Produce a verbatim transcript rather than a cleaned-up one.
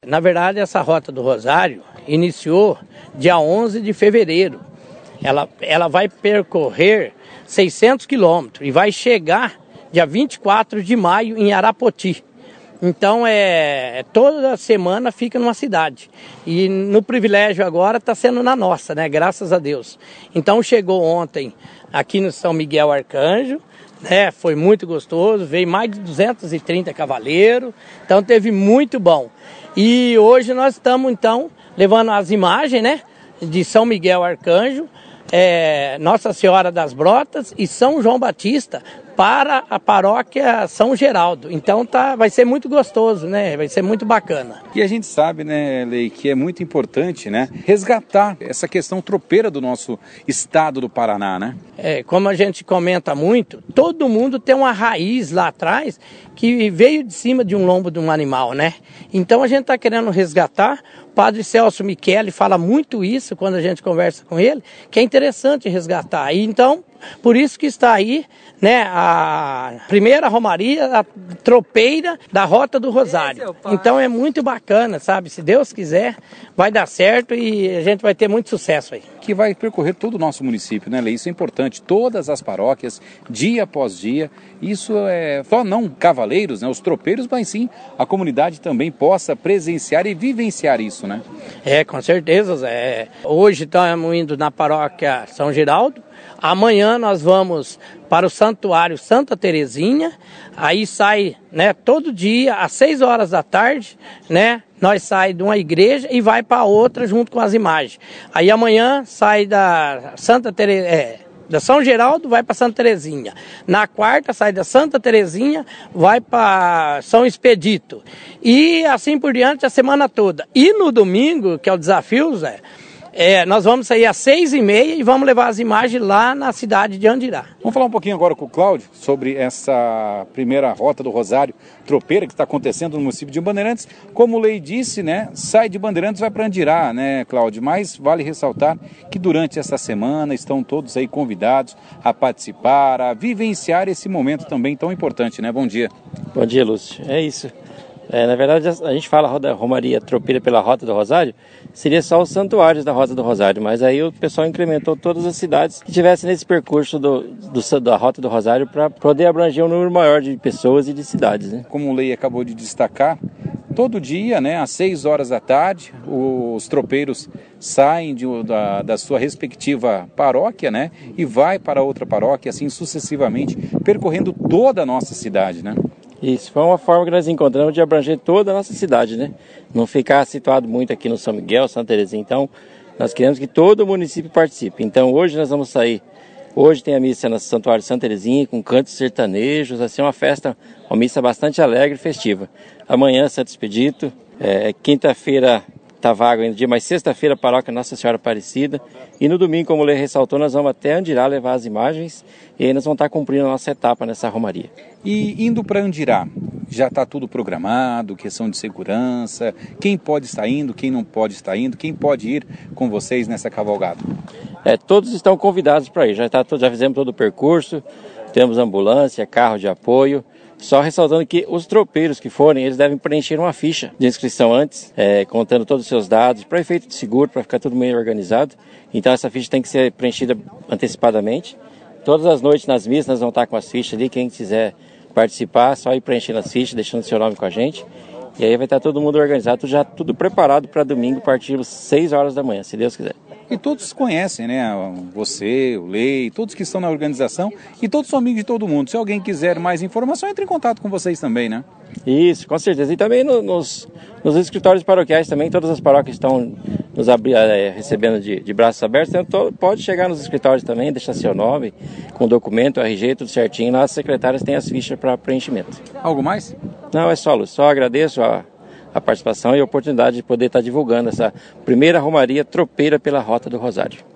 na verdade, essa Rota do Rosário iniciou dia onze de fevereiro. Ela, ela vai percorrer seiscentos quilômetros e vai chegar dia vinte e quatro de maio em Arapoti. Então, é, toda semana fica numa cidade. E no privilégio agora está sendo na nossa, né? Graças a Deus. Então, chegou ontem aqui no São Miguel Arcanjo, né? Foi muito gostoso, veio mais de duzentos e trinta cavaleiros, então teve muito bom. E hoje nós estamos, então, levando as imagens, né? De São Miguel Arcanjo, é, Nossa Senhora das Brotas e São João Batista para a paróquia São Geraldo. Então tá, vai ser muito gostoso, né? Vai ser muito bacana. E a gente sabe, né, Lei, que é muito importante, né, resgatar essa questão tropeira do nosso estado do Paraná, né? É, como a gente comenta muito, todo mundo tem uma raiz lá atrás que veio de cima de um lombo de um animal, né? Então a gente está querendo resgatar. O Padre Celso Michele fala muito isso quando a gente conversa com ele, que é interessante resgatar. E então, por isso que está aí, né, a primeira romaria, a tropeira da Rota do Rosário. Então é muito bacana, sabe? Se Deus quiser, vai dar certo e a gente vai ter muito sucesso aí. Que vai percorrer todo o nosso município, né, Lei? Isso é importante. Todas as paróquias, dia após dia. Isso é só não cavaleiros, né, os tropeiros, mas sim a comunidade também possa presenciar e vivenciar isso, né? É, com certeza, Zé. Hoje estamos indo na paróquia São Geraldo. Amanhã nós vamos para o Santuário Santa Terezinha. Aí sai, né, todo dia às seis horas da tarde, né? Nós sai de uma igreja e vai para outra junto com as imagens. Aí amanhã sai da Santa Terezinha, é, da São Geraldo, vai para Santa Terezinha. Na quarta sai da Santa Terezinha, vai para São Expedito. E assim por diante a semana toda. E no domingo, que é o desafio, Zé, É, nós vamos sair às seis e meia e vamos levar as imagens lá na cidade de Andirá. Vamos falar um pouquinho agora com o Cláudio sobre essa primeira Rota do Rosário tropeira que está acontecendo no município de Bandeirantes. Como o Lei disse, né, sai de Bandeirantes e vai para Andirá, né, Cláudio? Mas vale ressaltar que durante essa semana estão todos aí convidados a participar, a vivenciar esse momento também tão importante, né? Bom dia. Bom dia, Lúcio. É isso. É, na verdade, a gente fala roda, Romaria Tropeira pela Rota do Rosário, seria só os santuários da Rota do Rosário, mas aí o pessoal incrementou todas as cidades que tivessem nesse percurso do, do, da Rota do Rosário para poder abranger um número maior de pessoas e de cidades, né? Como o Lei acabou de destacar, todo dia, né, às seis horas da tarde, os tropeiros saem de, da, da sua respectiva paróquia, né, e vai para outra paróquia, assim sucessivamente, percorrendo toda a nossa cidade, né? Isso, foi uma forma que nós encontramos de abranger toda a nossa cidade, né? Não ficar situado muito aqui no São Miguel, Santa Terezinha. Então, nós queremos que todo o município participe. Então, hoje nós vamos sair, hoje tem a missa no Santuário Santa Terezinha, com cantos sertanejos, assim, uma festa, uma missa bastante alegre e festiva. Amanhã, Santo Expedito, é, quinta-feira está vago ainda dia, mas sexta-feira, paróquia Nossa Senhora Aparecida. E no domingo, como o Lei ressaltou, nós vamos até Andirá levar as imagens e aí nós vamos estar cumprindo a nossa etapa nessa romaria. E indo para Andirá, já está tudo programado, questão de segurança, quem pode estar indo, quem não pode estar indo, quem pode ir com vocês nessa cavalgada? É, todos estão convidados para ir, já, tá, já fizemos todo o percurso, temos ambulância, carro de apoio. Só ressaltando que os tropeiros que forem, eles devem preencher uma ficha de inscrição antes, é, contando todos os seus dados, para efeito de seguro, para ficar tudo meio organizado. Então essa ficha tem que ser preenchida antecipadamente. Todas as noites nas missas nós vamos estar com as fichas ali, quem quiser participar, só ir preenchendo as fichas, deixando seu nome com a gente. E aí vai estar todo mundo organizado, já tudo preparado para domingo, a partir das seis horas da manhã, se Deus quiser. E todos conhecem, né? Você, o Lei, todos que estão na organização e todos são amigos de todo mundo. Se alguém quiser mais informação, entre em contato com vocês também, né? Isso, com certeza. E também no, nos, nos escritórios paroquiais também, todas as paróquias estão nos abri, é, recebendo de, de braços abertos. Então pode chegar nos escritórios também, deixar seu nome, com documento, R G, tudo certinho. Lá as secretárias têm as fichas para preenchimento. Algo mais? Não, é só, Lúcio. Só agradeço a... a participação e a oportunidade de poder estar divulgando essa primeira romaria tropeira pela Rota do Rosário.